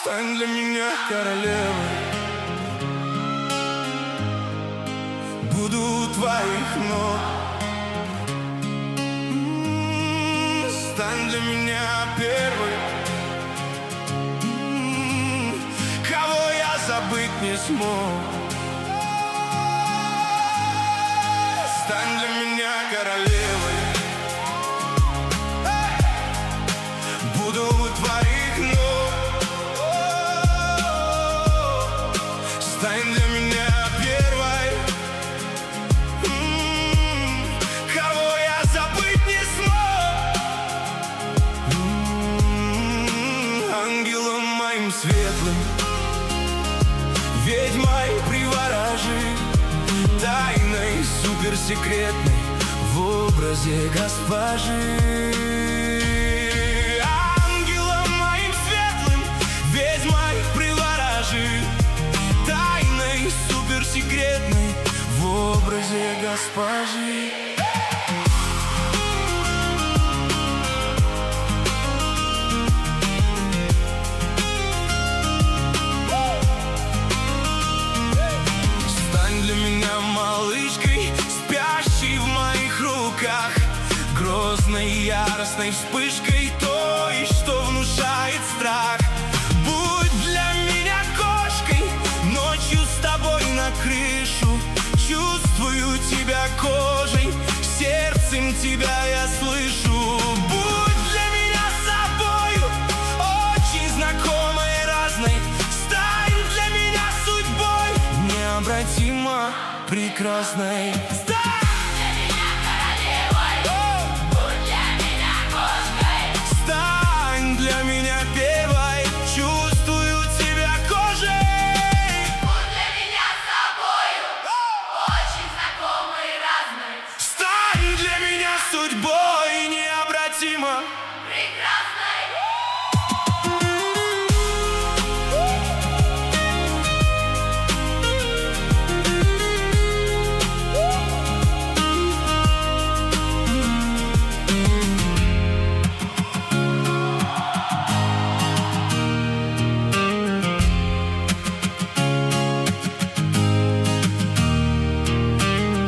Стань для меня королевой, буду у твоих ног. Стань для меня первой, кого я забыть не смог. Стань для меня королевой, буду у твоих ног. Стань для меня первой, кого я забыть не смог. Ангелом моим светлым, ведьмой приворожи, тайной суперсекретной в образе госпожи. Ангелом моим светлым, ведьмой приворожи, тайной суперсекретной в образе госпожи. Стань для меня малышкой, спящей в моих руках, грозной яростной вспышкой той, что внушает страх. Будь для меня кошкой, ночью с тобой на крышу, чувствую тебя кожей, сердцем тебя я слышу. Будь для меня собою, очень знакомой, разной, стань для меня судьбой необратимо прекрасной.